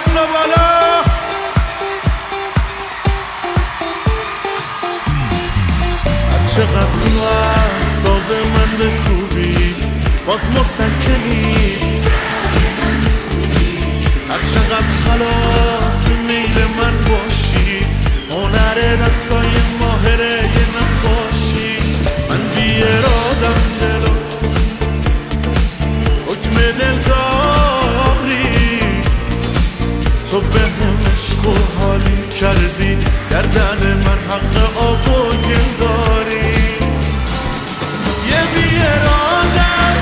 دست بالا. چقدر تو اعصاب من بکوبی باز مسکنی، هر چقدر خلاف میل من باشی، هنر دستای ماهره یه نقاشی. من بی ارادم جلو حکم دل داری، تو به هم عشق و حالی کردی، گردن من حق آب و گل داری. یه بی ارادم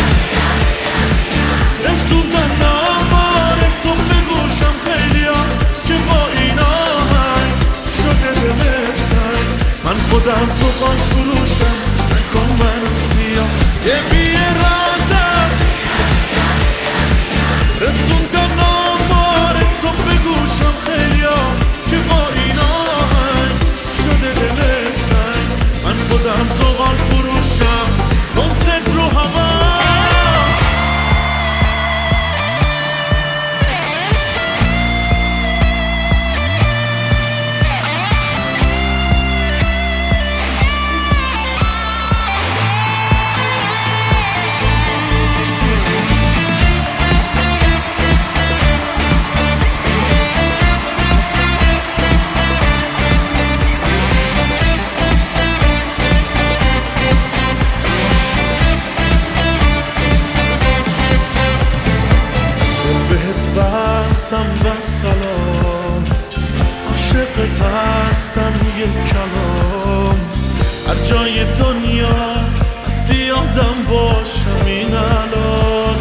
رسوندن آمار تو به گوشم خیلیا که با این آهنگ شده دلت تنگ. من خودم زغال فروشم نکن منو سیاه. یه بی ارادم رسوندن آمار تو به گوشم خیلیا که با این آهنگ شده دلت تنگ. من خودم زغال فروشم کنسرت رو هوا. بستم و سلام عاشقت هستم یک کلام. هر جای دنیا هستی آدم باشم این الان.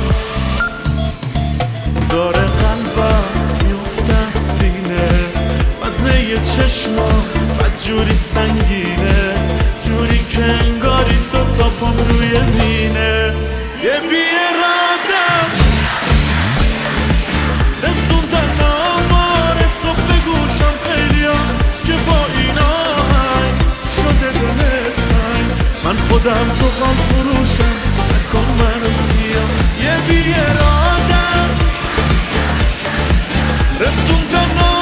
داره قلبم میفته از سینه، وزنه یه چشما بدجوری سنگینه، جوری که انگاری دوتا پام روی مینه. یه بی ارادم رسوندن آمار تو به گوشم خیلیا که با این آهنگ شده دلت تنگ. من خودم زغال فروشم نکن منو سیاه. یه بی ارادم رسوندن